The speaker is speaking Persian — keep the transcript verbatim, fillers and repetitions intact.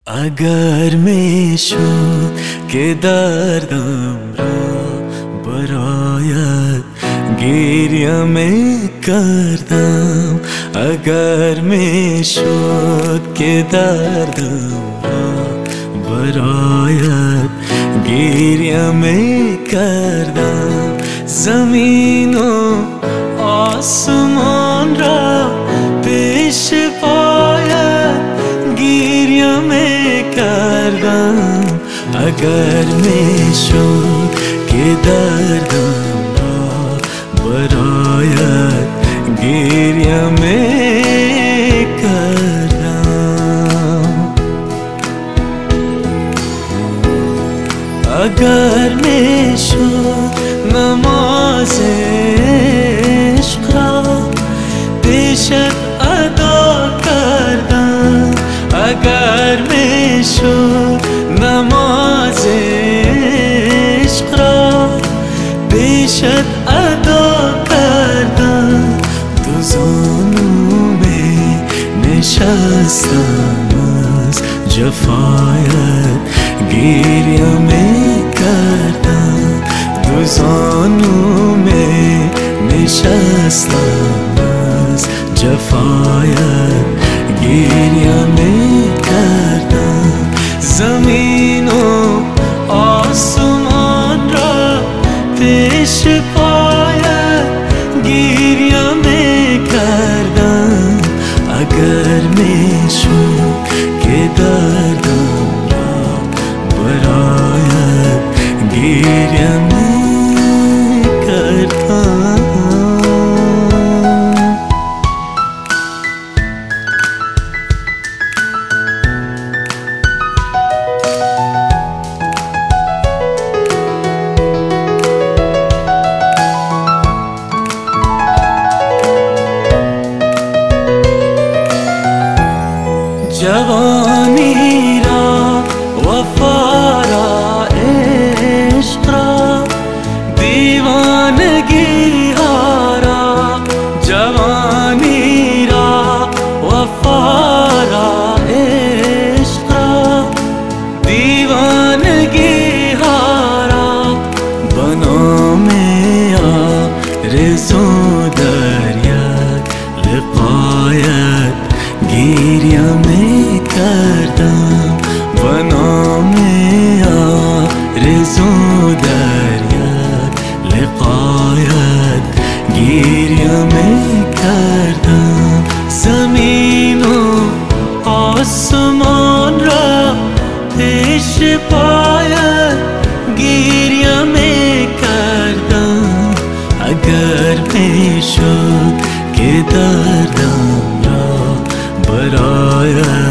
اگر میشد که دردم را برایت گریه میکردم، اگر میشد که دردم را برایت گریه میکردم، زمین و آسمان را پیش پایت گریه میکردم، اگر میشد که دردم را برایت گریه میکردم، اگر میشد نماز عشق را پیشت ادا کردم، اگر میشد نماز عشق را پیشت ادا کردم، دو زانوی نشستم از جفایت گریه میکردم، دو زانوی نشستم از جفایت گریه میکردم، زمین و آسمان را پیش پایت گریه میکردم، اگر میشد که دردم را برایت گریه میکردم. جوانی را وفا را عشق را دیوانگی ها را، جوانی را وفا را عشق را دیوانگی ها را، بنام آرزو در یک لقایت گریه میکردم، بنام آرزو در یک لقایت گریه میکردم، زمین و آسمان را پیش پایت گریه میکردم، اگر میشد که دردم را برایت